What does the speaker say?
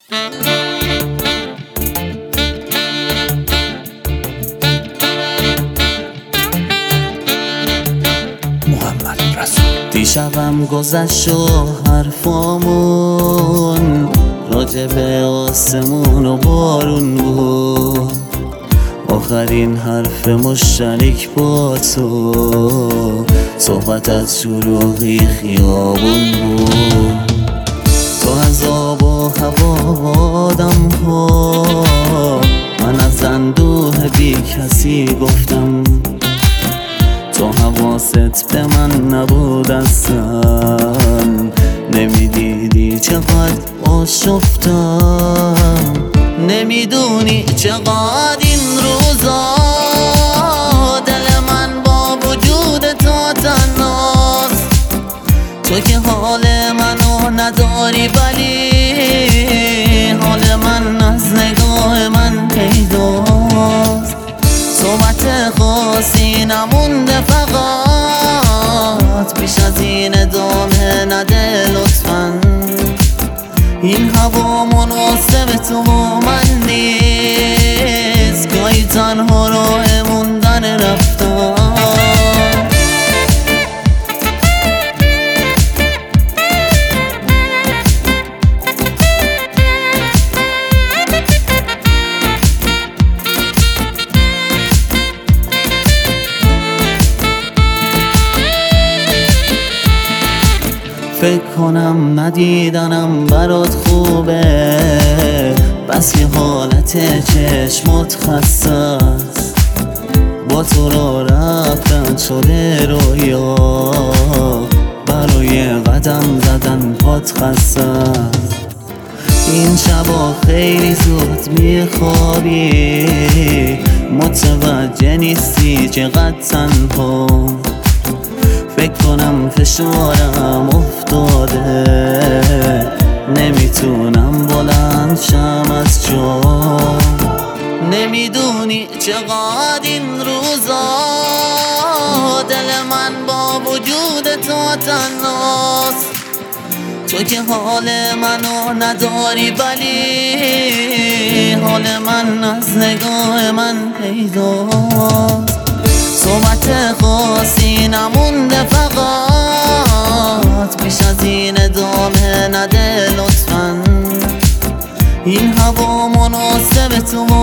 دیشبم گذشت و حرفامون راجب آسمون و بارون بود. آخرین حرف مشترک با تو صحبت از شلوغی خیابون بود. تو از آب و هوا آدم ها، من از اندوه بی کسی گفتم. تو حواست به من نبود اصلا، نمیدیدی چقدر آشفتم. نمیدونی چقدر این روزا دل من با وجود تو تنهاست. تو که حال منو نداری ولی حال من از نگاه من پیداست. صحبت خاصی نمونده فقط، بیش از این ادامه نده لطفاً. این هوا مناسب تو و من نیست، گاهی تنها راه موندن رفتن. فکر کنم ندیدنم برات خوبه، بس یه حالت چشمات خسته است. با تو را رفتن شده رویا، برای قدم زدن پات خسته است. این شبا خیلی زود میخوابی، متوجه نیستی چقدر تنها. فکر کنم فشارم افتاده، نمیتونم بلند شم از جا. نمیدونی چقدر این روزا دل من با وجود تو تنهاست. تو که حال منو نداری ولی حال من از نگاه من پیداست. صحبت خاصی نمونده فقط، بیش از این ادامه نده لطفاً. این هوا مناسب تو